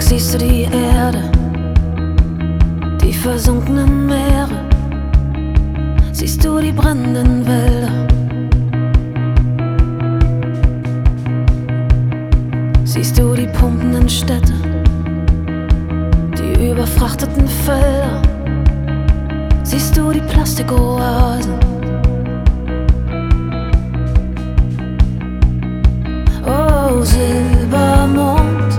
siehst du die Erde, die versunkenen Meere, siehst du die brennenden Wälder, siehst du die pumpenden Städte, die überfrachteten Felder, siehst du die Plastikoasen. Oh, Silbermond,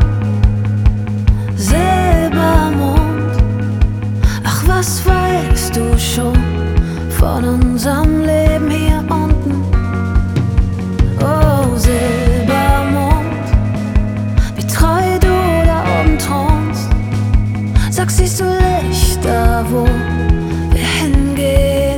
Silbermond, ach, was weißt du schon von unserem Leben hier unten? Oh, Silbermond, wie treu du da oben thronst. Sag, siehst du Lichter, wo wir hingehen?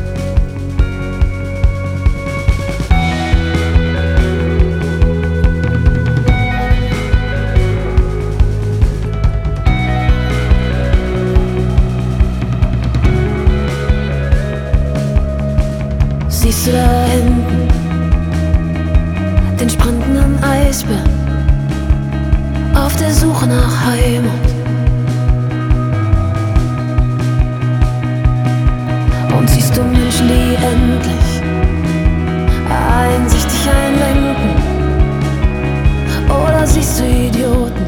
Siehst du da hinten den sprintenden Eisbär auf der Suche nach Heimat? Und siehst du Menschen, die endlich einsichtig einlenken? Oder siehst du Idioten?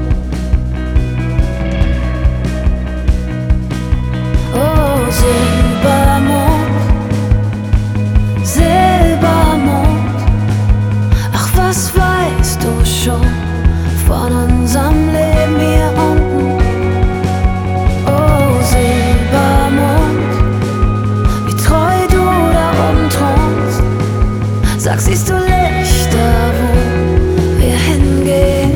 Oh, Silbermond, Silbermond, ach, was weißt du schon von unserem Leben hier unten? Oh, Silbermond, wie treu du da oben thronst. Sag, siehst du Lichter, wo wir hingehen?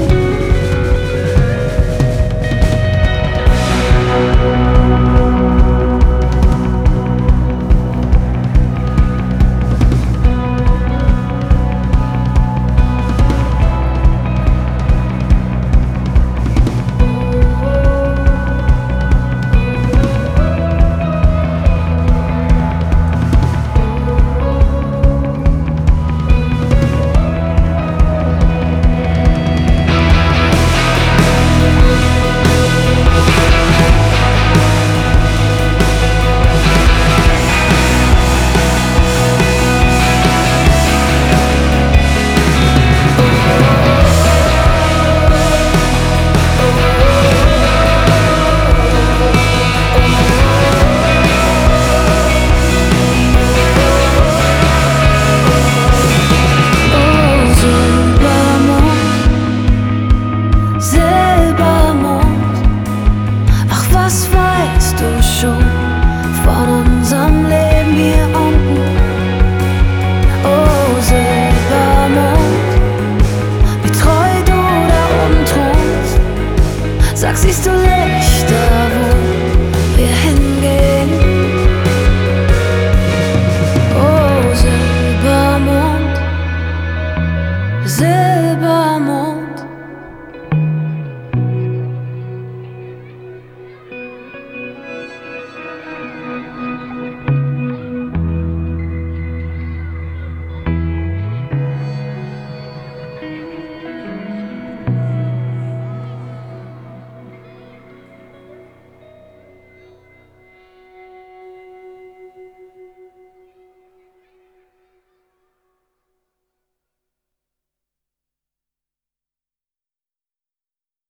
Was weißt du schon von uns?